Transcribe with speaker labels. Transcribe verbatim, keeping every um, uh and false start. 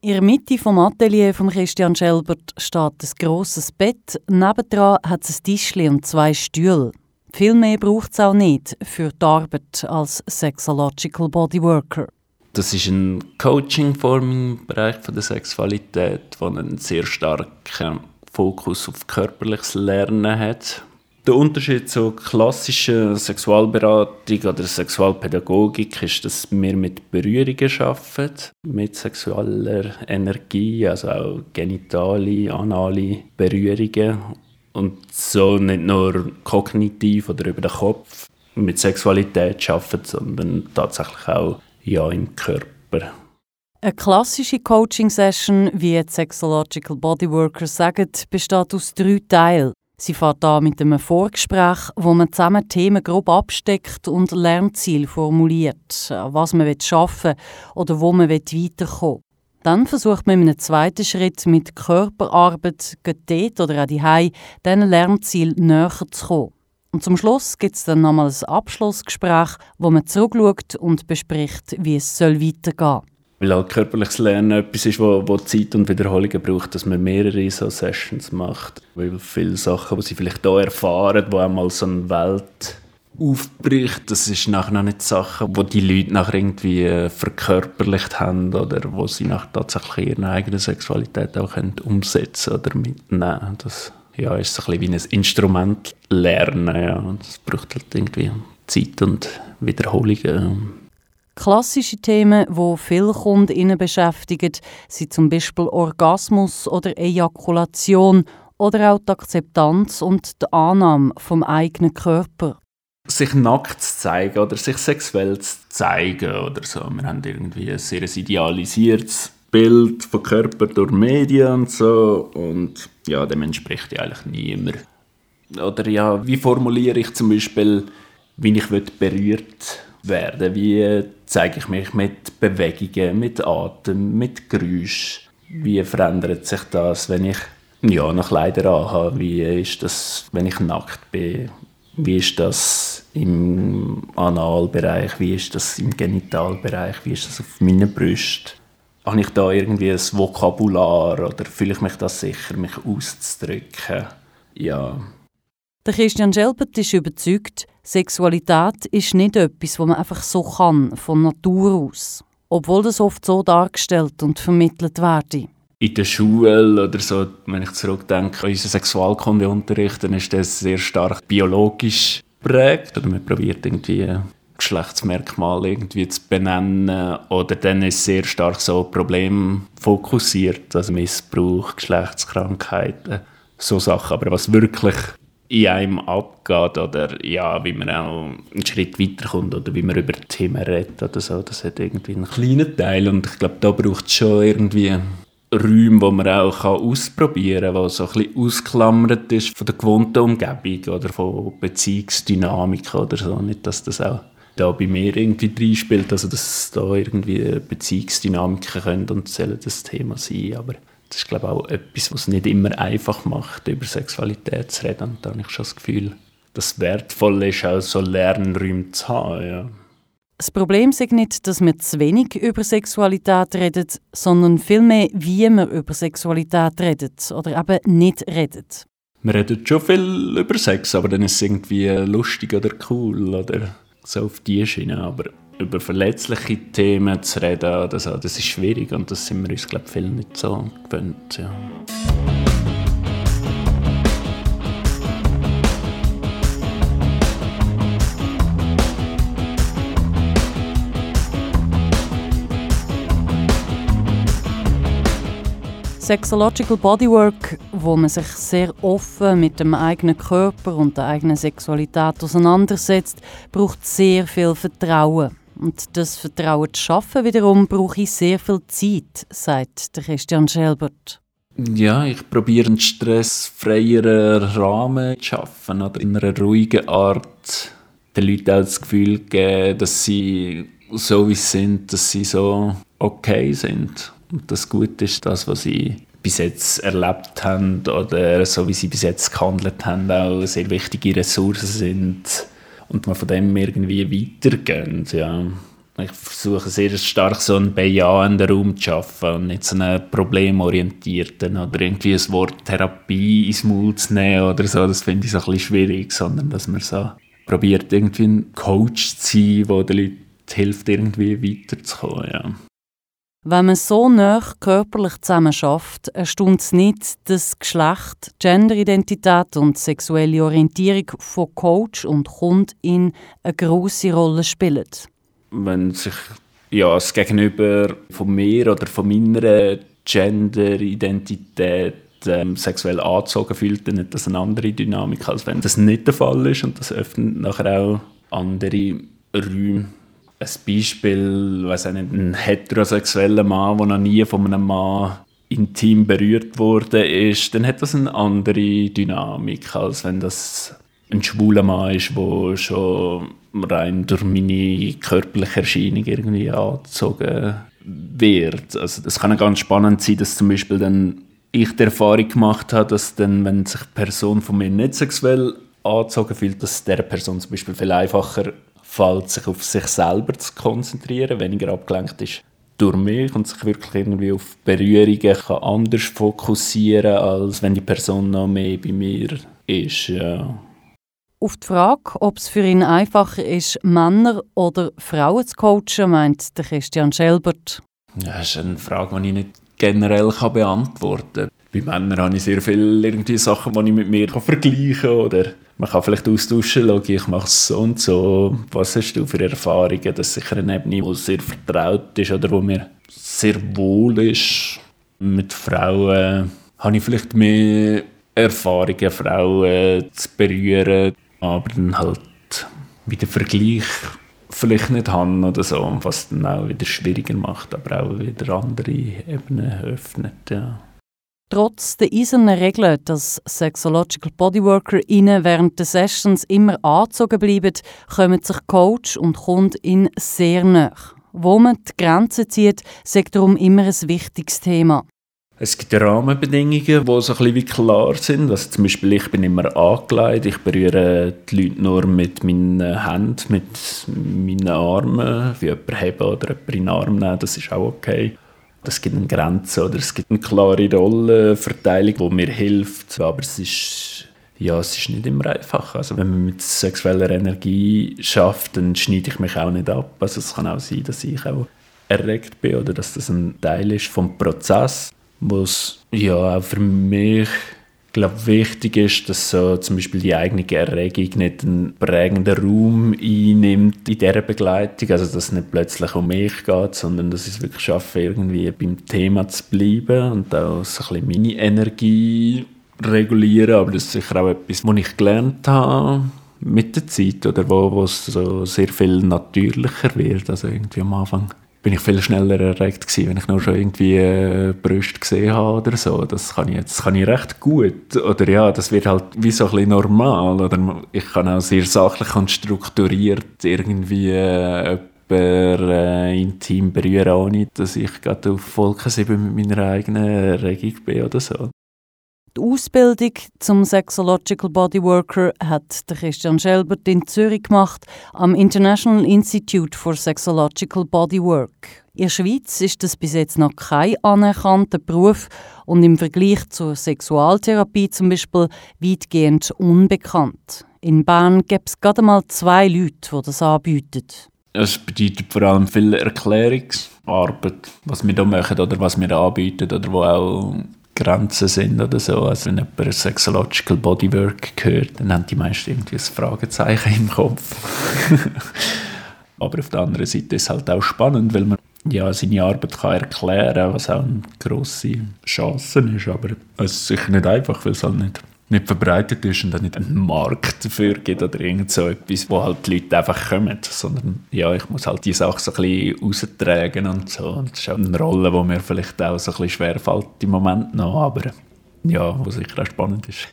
Speaker 1: In der Mitte des Ateliers von Christian Schelbert steht ein grosses Bett. Nebendran hat es ein Tischchen und zwei Stühle. Viel mehr braucht es auch nicht für die Arbeit als Sexological Bodyworker.
Speaker 2: Das ist eine Coaching-Form im Bereich der Sexualität, die einen sehr starken Fokus auf körperliches Lernen hat. Der Unterschied zur klassischen Sexualberatung oder Sexualpädagogik ist, dass wir mit Berührungen arbeiten, mit sexueller Energie, also auch genitale, anale Berührungen. Und so nicht nur kognitiv oder über den Kopf mit Sexualität arbeiten, sondern tatsächlich auch ja, im Körper.
Speaker 1: Eine klassische Coaching-Session, wie die Sexological Bodyworker sagen, besteht aus drei Teilen. Sie fährt an mit einem Vorgespräch, wo man zusammen Themen grob absteckt und Lernziele formuliert, was man arbeiten will oder wo man weiterkommen will. Dann versucht man in einem zweiten Schritt mit Körperarbeit, dort oder auch daheim, diesen Lernziel näher zu kommen. Und zum Schluss gibt es dann nochmal ein Abschlussgespräch, wo man zurückschaut und bespricht, wie es weitergehen soll.
Speaker 2: Weil halt körperliches Lernen etwas ist, wo, wo Zeit und Wiederholungen braucht, dass man mehrere so Sessions macht. Weil viele Sachen, die sie vielleicht hier erfahren, wo einmal so eine Welt aufbricht, das ist nachher noch nicht Sachen, die die Leute nachher irgendwie verkörperlicht haben oder wo sie nachher tatsächlich ihre eigene Sexualität auch können umsetzen oder mitnehmen. Das ja, ist so ein bisschen wie ein Instrument lernen. Ja. Und das braucht halt irgendwie Zeit und Wiederholungen.
Speaker 1: Klassische Themen, die viele KundInnen beschäftigen, sind zum Beispiel Orgasmus oder Ejakulation oder auch die Akzeptanz und die Annahme vom eigenen Körper.
Speaker 2: Sich nackt zu zeigen oder sich sexuell zu zeigen oder so. Wir haben irgendwie ein sehr idealisiertes Bild von Körper durch Medien und so und ja, dem entspricht ja eigentlich niemand. Oder ja, wie formuliere ich zum Beispiel, wie ich berührt werden, wie zeige ich mich mit Bewegungen, mit Atem, mit Geräusch, wie verändert sich das, wenn ich ja, noch Kleider anhabe, wie ist das, wenn ich nackt bin, wie ist das im Analbereich, wie ist das im Genitalbereich, wie ist das auf meinen Brüsten. Habe ich da irgendwie ein Vokabular oder fühle ich mich da sicher, mich auszudrücken? Ja.
Speaker 1: Der Christian Schelbert ist überzeugt, Sexualität ist nicht etwas, was man einfach so kann, von Natur aus. Obwohl das oft so dargestellt und vermittelt wird.
Speaker 2: In der Schule oder so, wenn ich zurückdenke an unseren Sexualkundeunterricht, dann ist das sehr stark biologisch geprägt. Oder man probiert irgendwie Geschlechtsmerkmale irgendwie zu benennen. Oder dann ist es sehr stark so problemfokussiert, also Missbrauch, Geschlechtskrankheiten, so Sachen. Aber was wirklich in einem abgeht oder ja, wie man auch einen Schritt weiterkommt oder wie man über Themen redet oder so, das hat irgendwie einen kleinen Teil und ich glaube, da braucht es schon irgendwie Räume, die man auch ausprobieren kann, die so ein bisschen ausklammert ist von der gewohnten Umgebung oder von Beziehungsdynamik oder so. Nicht, dass das auch da bei mir irgendwie reinspielt, also dass da irgendwie Beziehungsdynamiken können und sollen das Thema sein, aber das ist, glaube ich, auch etwas, was es nicht immer einfach macht, über Sexualität zu reden. Und da habe ich schon das Gefühl, dass es wertvoll ist, auch so Lernräume zu haben. Ja.
Speaker 1: Das Problem ist nicht, dass wir zu wenig über Sexualität reden, sondern vielmehr, wie wir über Sexualität reden oder eben nicht reden.
Speaker 2: Wir reden schon viel über Sex, aber dann ist es irgendwie lustig oder cool oder so auf die Schiene. Aber über verletzliche Themen zu reden, oder so, das ist schwierig und das sind wir uns, glaube ich, viel nicht so gewöhnt. Ja.
Speaker 1: Sexological Bodywork, wo man sich sehr offen mit dem eigenen Körper und der eigenen Sexualität auseinandersetzt, braucht sehr viel Vertrauen. Und das Vertrauen zu schaffen wiederum brauche ich sehr viel Zeit, sagt der Christian Schelbert.
Speaker 2: Ja, ich probiere einen stressfreieren Rahmen zu schaffen oder in einer ruhigen Art den Leuten auch das Gefühl geben, dass sie so wie sie sind, dass sie so okay sind. Und das Gute ist, das, was sie bis jetzt erlebt haben oder so wie sie bis jetzt gehandelt haben, auch sehr wichtige Ressourcen sind und man von dem irgendwie weitergeht. Ja. Ich versuche sehr stark so einen bejahenden Raum zu schaffen und nicht so einen problemorientierten oder irgendwie ein Wort Therapie ins Maul zu nehmen oder so. Das finde ich so ein bisschen schwierig, sondern dass man so probiert, irgendwie ein Coach zu sein, der den Leuten hilft, irgendwie weiterzukommen. Ja.
Speaker 1: Wenn man so nah körperlich zusammen schafft, erstaunt es nicht, dass Geschlecht, Genderidentität und sexuelle Orientierung von Coach und Kundin eine grosse Rolle spielen.
Speaker 2: Wenn sich ja, das Gegenüber von mir oder von meiner Genderidentität ähm, sexuell angezogen fühlt, dann hat das eine andere Dynamik, als wenn das nicht der Fall ist. Und das öffnet nachher auch andere Räume. Ein Beispiel, weiss ich nicht, ein heterosexueller Mann, der noch nie von einem Mann intim berührt wurde, ist, dann hat das eine andere Dynamik, als wenn das ein schwuler Mann ist, der schon rein durch meine körperliche Erscheinung irgendwie angezogen wird. Also das kann ganz spannend sein, dass zum Beispiel dann ich die Erfahrung gemacht habe, dass dann, wenn sich eine Person von mir nicht sexuell angezogen fühlt, dass dieser Person zum Beispiel viel einfacher fällt, sich auf sich selber zu konzentrieren, weniger abgelenkt ist durch mich und sich wirklich irgendwie auf Berührungen kann anders fokussieren, als wenn die Person noch mehr bei mir ist. Ja.
Speaker 1: Auf die Frage, ob es für ihn einfacher ist, Männer oder Frauen zu coachen, meint der Christian Schelbert.
Speaker 2: Ja, das ist eine Frage, die ich nicht generell beantworten kann. Bei Männern habe ich sehr viele irgendwie Sachen, die ich mit mir vergleichen kann. Oder man kann vielleicht austauschen, schauen, ich mache es so und so. Was hast du für Erfahrungen? Das ist sicher eine Ebene, die sehr vertraut ist oder wo mir sehr wohl ist. Mit Frauen habe ich vielleicht mehr Erfahrungen, Frauen zu berühren, aber dann halt wieder Vergleich vielleicht nicht haben oder so, was dann auch wieder schwieriger macht, aber auch wieder andere Ebenen öffnet. Ja.
Speaker 1: Trotz der eisernen Regeln, dass Sexological BodyworkerInnen während der Sessions immer angezogen bleiben, kommen sich Coach und Kundin sehr nahe. Wo man die Grenzen zieht, sagt darum immer ein wichtiges Thema.
Speaker 2: Es gibt Rahmenbedingungen, die so ein bisschen wie klar sind. Also zum Beispiel, ich bin immer angelegt, ich berühre die Leute nur mit meinen Händen, mit meinen Armen. Wie jemanden heben oder jemanden in den Arm nehmen, das ist auch okay. Es gibt eine Grenze oder es gibt eine klare Rollenverteilung, die mir hilft. Aber es ist, ja, es ist nicht immer einfach. Also wenn man mit sexueller Energie schafft, dann schneide ich mich auch nicht ab. Also es kann auch sein, dass ich auch erregt bin oder dass das ein Teil ist vom Prozess. Was ja auch für mich glaub, wichtig ist, dass so zum Beispiel die eigene Erregung nicht einen prägenden Raum einnimmt in dieser Begleitung. Also dass es nicht plötzlich um mich geht, sondern dass ich es wirklich schaffe, irgendwie beim Thema zu bleiben und auch so ein bisschen meine Energie regulieren. Aber das ist sicher auch etwas, was ich gelernt habe mit der Zeit oder wo, wo es so sehr viel natürlicher wird. Also irgendwie am Anfang bin ich viel schneller erregt gewesen, wenn ich nur schon irgendwie äh, Brüste gesehen habe oder so. Das kann ich jetzt das kann ich recht gut. Oder ja, das wird halt wie so ein bisschen normal. Oder ich kann auch sehr sachlich und strukturiert irgendwie äh, jemanden äh, intim berühren, ohne dass ich gerade auf Wolke sieben mit meiner eigenen Erregung bin oder so.
Speaker 1: Die Ausbildung zum Sexological Bodyworker hat der Christian Schelbert in Zürich gemacht, am International Institute for Sexological Bodywork. In der Schweiz ist das bis jetzt noch kein anerkannter Beruf und im Vergleich zur Sexualtherapie zum Beispiel weitgehend unbekannt. In Bern gibt es gerade mal zwei Leute, die das anbieten.
Speaker 2: Es bedeutet vor allem viel Erklärungsarbeit, was wir hier machen oder was wir anbieten oder wo auch Grenzen sind oder so. Also wenn jemand Sexological Bodywork hört, dann haben die meisten irgendwie ein Fragezeichen im Kopf. Aber auf der anderen Seite ist es halt auch spannend, weil man ja seine Arbeit kann erklären kann, was auch eine grosse Chance ist. Aber es ist sicher nicht einfach, weil es halt nicht, nicht verbreitet ist und auch nicht einen Markt dafür gibt oder irgend so etwas, wo halt die Leute einfach kommen. Sondern ja, ich muss halt die Sachen so ein bisschen raustragen und so. Und das ist auch eine Rolle, die mir vielleicht auch so ein bisschen schwerfällt im Moment noch, aber ja, was sicher auch spannend ist.